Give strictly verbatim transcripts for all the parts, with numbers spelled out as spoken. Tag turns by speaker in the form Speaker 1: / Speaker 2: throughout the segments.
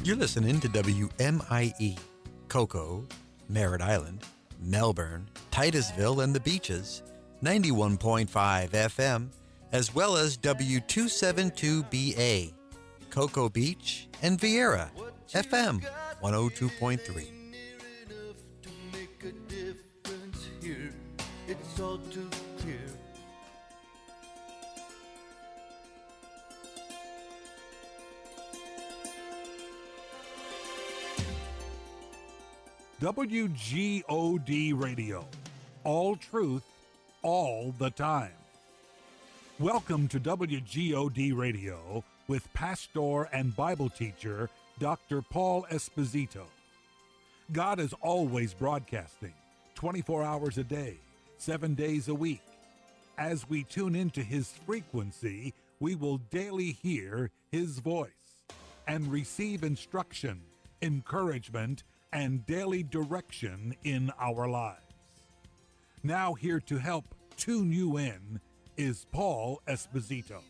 Speaker 1: You're listening to W M I E, Cocoa, Merritt Island, Melbourne, Titusville, and the Beaches, ninety-one point five F M, as well as W two seventy-two B A, Cocoa Beach, and Vieira, F M one oh two point three.
Speaker 2: It's all too clear.
Speaker 3: W G O D Radio. All truth, all the time. Welcome to W G O D Radio with pastor and Bible teacher Doctor Paul Esposito. God is always broadcasting, twenty-four hours a day, seven days a week. As we tune into his frequency, we will daily hear his voice and receive instruction, encouragement, and daily direction in our lives. Now here to help tune you in is Paul Esposito.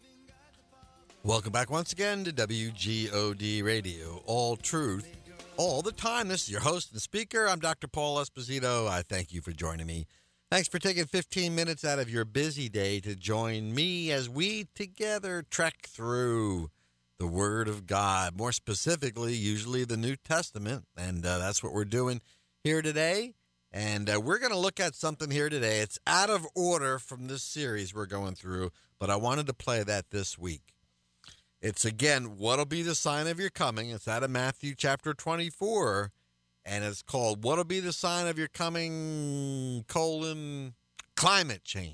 Speaker 1: Welcome back once again to W G O D Radio, all truth, all the time. This is your host and speaker. I'm Doctor Paul Esposito. I thank you for joining me. Thanks for taking fifteen minutes out of your busy day to join me as we together trek through the Word of God, more specifically, usually the New Testament, and uh, that's what we're doing here today. And uh, we're going to look at something here today. It's out of order from this series we're going through, but I wanted to play that this week. It's, again, what'll be the sign of your coming. It's out of Matthew chapter twenty-four, and it's called What'll Be the Sign of Your Coming, colon, climate change.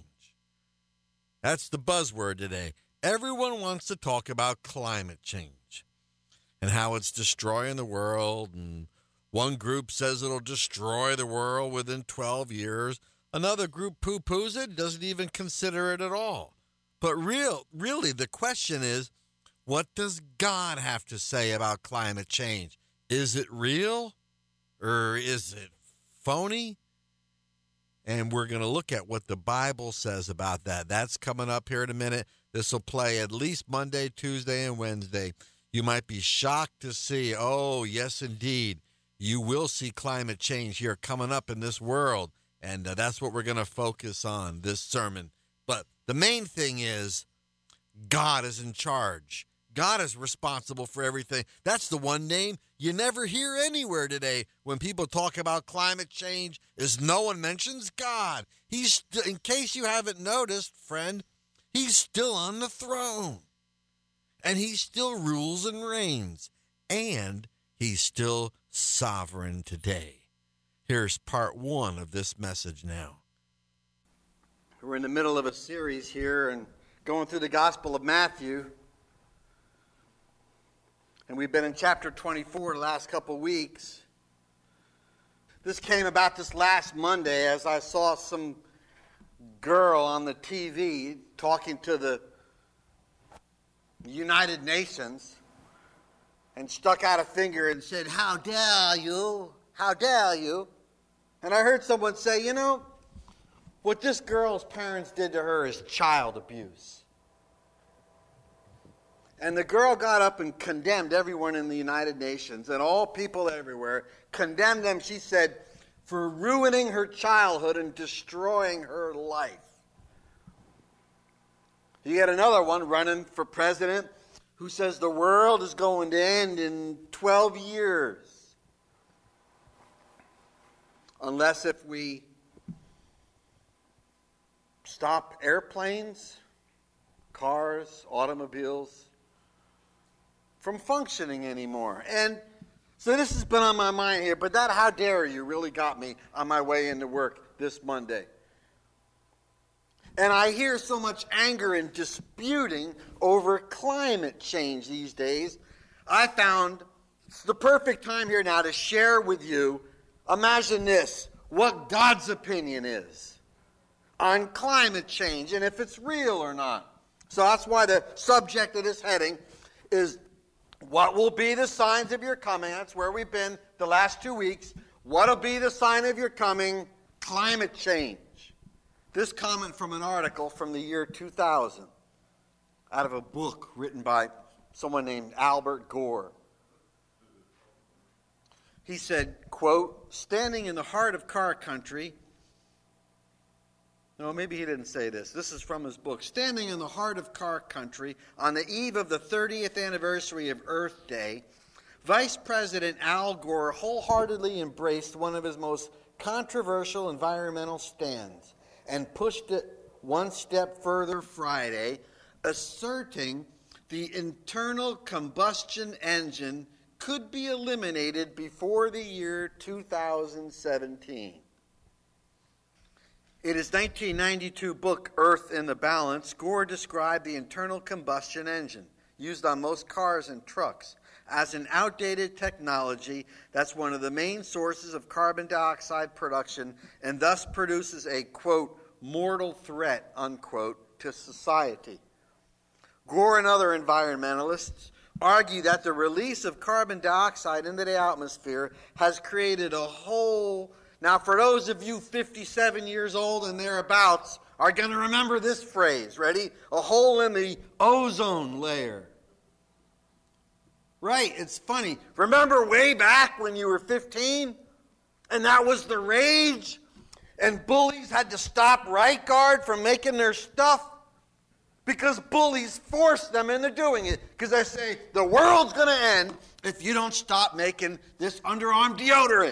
Speaker 1: That's the buzzword today. Everyone wants to talk about climate change and how it's destroying the world. And one group says it'll destroy the world within twelve years. Another group poo-poos it, doesn't even consider it at all. But real, really, the question is, what does God have to say about climate change? Is it real or is it phony? And we're going to look at what the Bible says about that. That's coming up here in a minute. This will play at least Monday, Tuesday, and Wednesday. You might be shocked to see, oh, yes, indeed, you will see climate change here coming up in this world. And uh, that's what we're going to focus on this sermon. But the main thing is God is in charge. God is responsible for everything. That's the one name you never hear anywhere today when people talk about climate change is no one mentions God. He's, st- in case you haven't noticed, friend, He's still on the throne, and he still rules and reigns, and he's still sovereign today. Here's part one of this message now.
Speaker 2: We're in the middle of a series here and going through the Gospel of Matthew. And we've been in chapter twenty-four the last couple weeks. This came about this last Monday as I saw some girl on the T V talking to the United Nations and stuck out a finger and said, "How dare you? How dare you?" And I heard someone say, you know, what this girl's parents did to her is child abuse. And the girl got up and condemned everyone in the United Nations and all people everywhere, condemned them, she said, for ruining her childhood and destroying her life. You get another one running for president who says the world is going to end in twelve years. Unless if we stop airplanes, cars, automobiles from functioning anymore. And so this has been on my mind here, but that how dare you really got me on my way into work this Monday. And I hear so much anger and disputing over climate change these days. I found it's the perfect time here now to share with you, imagine this, what God's opinion is on climate change and if it's real or not. So that's why the subject of this heading is what will be the signs of your coming? That's where we've been the last two weeks. What will be the sign of your coming? Climate change. This comment from an article from the year two thousand out of a book written by someone named Albert Gore. He said, quote, standing in the heart of car country. No, maybe he didn't say this. This is from his book. Standing in the heart of car country on the eve of the thirtieth anniversary of Earth Day, Vice President Al Gore wholeheartedly embraced one of his most controversial environmental stands and pushed it one step further Friday, asserting the internal combustion engine could be eliminated before the year two thousand seventeen. In his nineteen ninety-two book, Earth in the Balance, Gore described the internal combustion engine, used on most cars and trucks, as an outdated technology that's one of the main sources of carbon dioxide production and thus produces a, quote, mortal threat, unquote, to society. Gore and other environmentalists argue that the release of carbon dioxide into the atmosphere has created a hole. Now, for those of you fifty-seven years old and thereabouts are going to remember this phrase. Ready? A hole in the ozone layer. Right, it's funny. Remember way back when you were fifteen? And that was the rage? And bullies had to stop Right Guard from making their stuff? Because bullies force them into doing it. Because they say, the world's going to end if you don't stop making this underarm deodorant.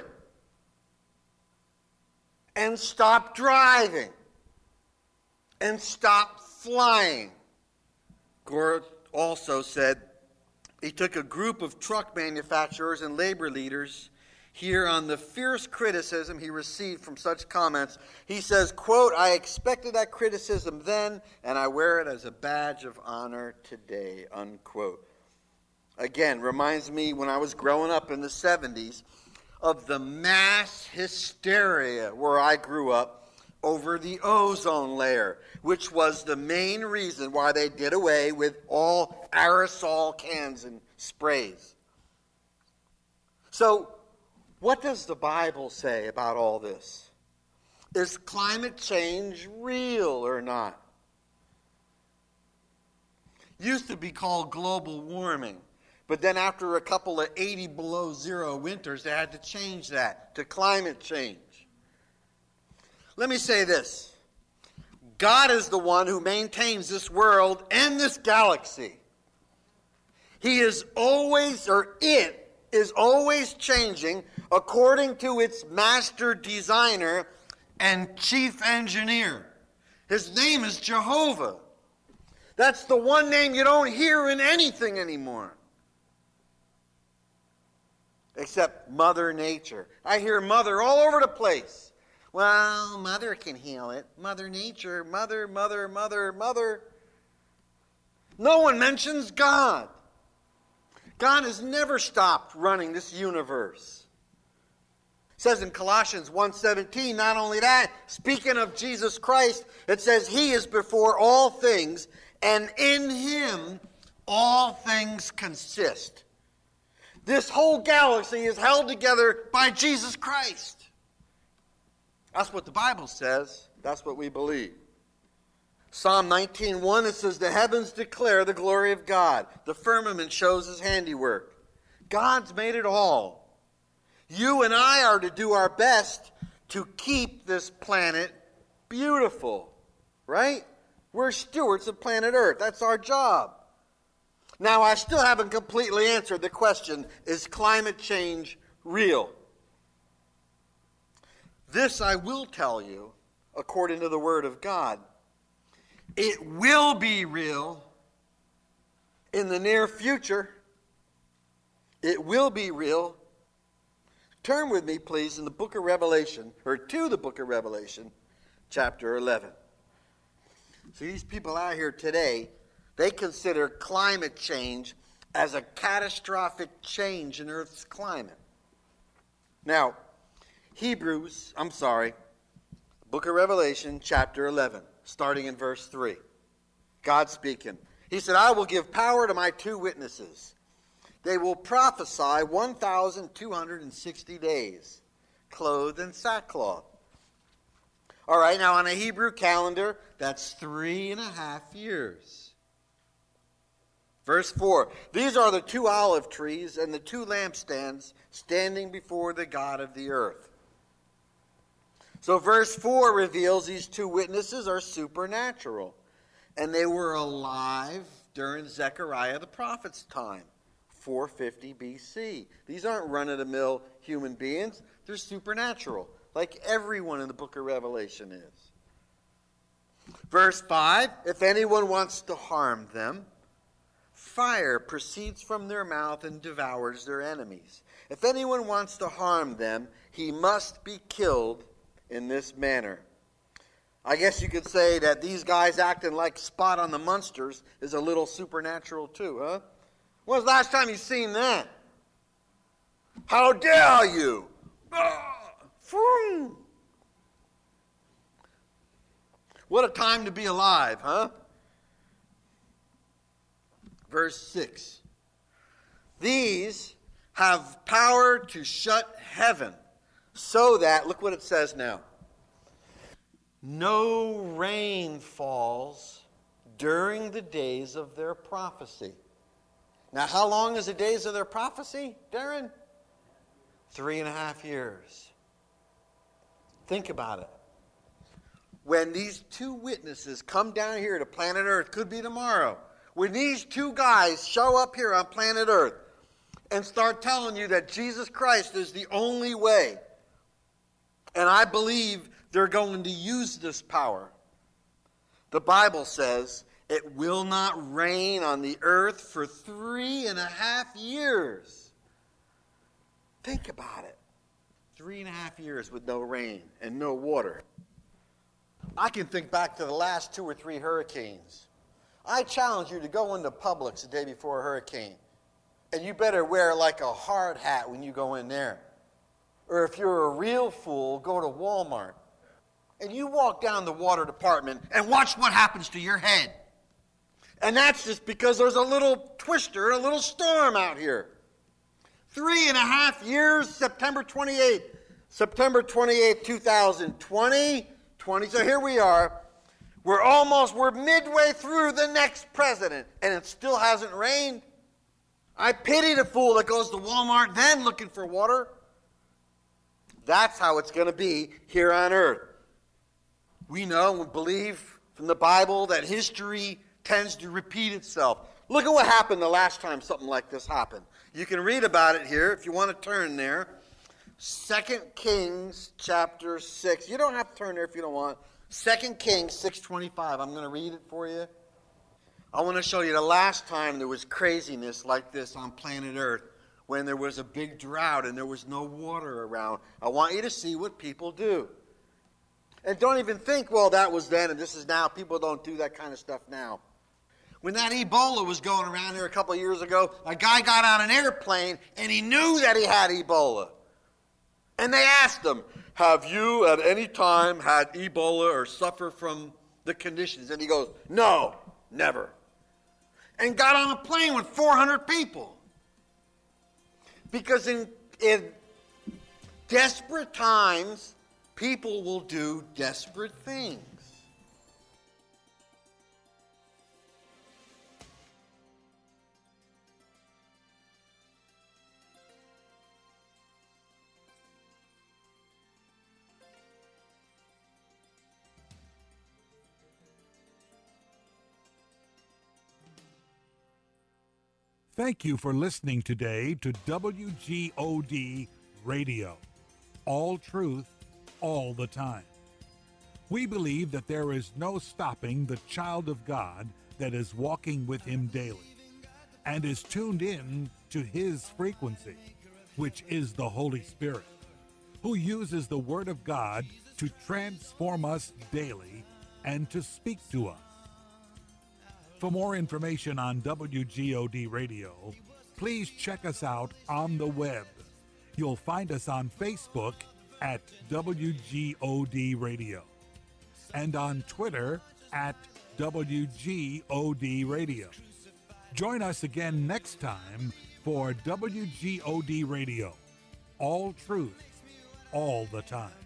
Speaker 2: And stop driving. And stop flying. Gore also said he took a group of truck manufacturers and labor leaders here on the fierce criticism he received from such comments. He says, quote, I expected that criticism then, and I wear it as a badge of honor today, unquote. Again, reminds me when I was growing up in the seventies of the mass hysteria where I grew up over the ozone layer, which was the main reason why they did away with all aerosol cans and sprays. So, what does the Bible say about all this? Is climate change real or not? Used to be called global warming, but then after a couple of eighty below zero winters, they had to change that to climate change. Let me say this. God is the one who maintains this world and this galaxy. He is always, or it is always changing according to its master designer and chief engineer. His name is Jehovah. That's the one name you don't hear in anything anymore. Except Mother Nature. I hear Mother all over the place. Well, Mother can heal it. Mother Nature, Mother, Mother, Mother, Mother. No one mentions God. God has never stopped running this universe. It says in Colossians one seventeen, not only that, speaking of Jesus Christ, it says he is before all things, and in him all things consist. This whole galaxy is held together by Jesus Christ. That's what the Bible says. That's what we believe. Psalm nineteen one, it says, the heavens declare the glory of God. The firmament shows his handiwork. God's made it all. You and I are to do our best to keep this planet beautiful. Right? We're stewards of planet Earth. That's our job. Now, I still haven't completely answered the question, is climate change real? This I will tell you, according to the Word of God. It will be real in the near future. It will be real. Turn with me, please, in the book of Revelation, or to the book of Revelation, chapter eleven. See, these people out here today, they consider climate change as a catastrophic change in Earth's climate. Now, Hebrews, I'm sorry, book of Revelation, chapter eleven, starting in verse three. God speaking. He said, I will give power to my two witnesses. They will prophesy one thousand two hundred sixty days, clothed in sackcloth. All right, now on a Hebrew calendar, that's three and a half years. Verse four, these are the two olive trees and the two lampstands standing before the God of the earth. So verse four reveals these two witnesses are supernatural. And they were alive during Zechariah the prophet's time, four fifty B C. These aren't run-of-the-mill human beings. They're supernatural, like everyone in the book of Revelation is. Verse five, if anyone wants to harm them, fire proceeds from their mouth and devours their enemies. If anyone wants to harm them, he must be killed in this manner. I guess you could say that these guys acting like Spot on the Munsters is a little supernatural too, huh? When was the last time you seen that? How dare you? What a time to be alive, huh? Verse six. These have power to shut heaven so that, look what it says now, no rain falls during the days of their prophecy. Now, how long is the days of their prophecy, Darren? Three and a half years. Think about it. When these two witnesses come down here to planet Earth, could be tomorrow, when these two guys show up here on planet Earth and start telling you that Jesus Christ is the only way, and I believe they're going to use this power, the Bible says it will not rain on the earth for three and a half years. Think about it. Three and a half years with no rain and no water. I can think back to the last two or three hurricanes. I challenge you to go into Publix the day before a hurricane. And you better wear like a hard hat when you go in there. Or if you're a real fool, go to Walmart. And you walk down the water department and watch what happens to your head. And that's just because there's a little twister, a little storm out here. Three and a half years, September twenty-eighth. September twenty-eighth, two thousand twenty. twenty. So here we are. We're almost, we're midway through the next president, and it still hasn't rained. I pity the fool that goes to Walmart then looking for water. That's how it's going to be here on earth. We know and believe from the Bible that history tends to repeat itself. Look at what happened the last time something like this happened. You can read about it here if you want to turn there. Second Kings chapter six. You don't have to turn there if you don't want. Second Kings six twenty-five. I'm going to read it for you. I want to show you the last time there was craziness like this on planet Earth, when there was a big drought and there was no water around. I want you to see what people do. And don't even think, well, that was then and this is now. People don't do that kind of stuff now. When that Ebola was going around here a couple of years ago, a guy got on an airplane and he knew that he had Ebola. And they asked him, have you at any time had Ebola or suffer from the conditions? And he goes, no, never. And got on a plane with four hundred people. Because in, in desperate times, people will do desperate things.
Speaker 3: Thank you for listening today to W G O D Radio. All truth, all the time. We believe that there is no stopping the child of God that is walking with Him daily and is tuned in to His frequency, which is the Holy Spirit, who uses the Word of God to transform us daily and to speak to us. For more information on W G O D Radio, please check us out on the web. You'll find us on Facebook at W G O D Radio and on Twitter at W G O D Radio. Join us again next time for W G O D Radio. All truth, all the time.